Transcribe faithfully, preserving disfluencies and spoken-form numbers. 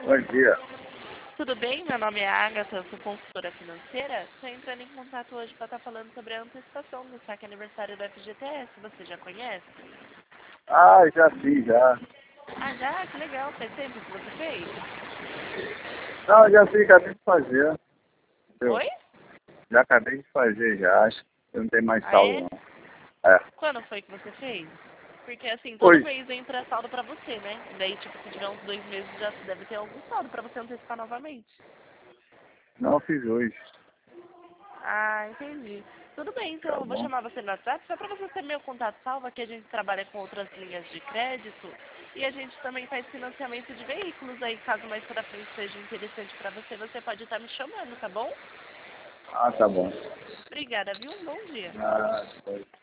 Bom dia. Tudo bem? Meu nome é Agatha, eu sou consultora financeira. Estou entrando em contato hoje para estar falando sobre a antecipação do saque aniversário do F G T S. Você já conhece? Ah, já fiz, já. Ah, já? Que legal. Faz tempo que você fez? Não, já fiz, acabei de fazer. Eu Oi? já acabei de fazer, já. Acho que não tem mais Ah, saldo, é? não. É. Quando foi que você fez? Porque assim, todo Hoje. mês entra saldo pra você, né? Daí, tipo, se tiver uns dois meses, já deve ter algum saldo pra você antecipar novamente. Não, fiz hoje. Ah, entendi. Tudo bem, então Tá eu vou bom. chamar você no WhatsApp só para você ter meu contato salvo, que a gente trabalha com outras linhas de crédito e a gente também faz financiamento de veículos aí, caso mais para frente seja interessante para você, você pode estar me chamando, tá bom? Ah, tá bom. Obrigada, viu? Um bom dia. Ah, foi.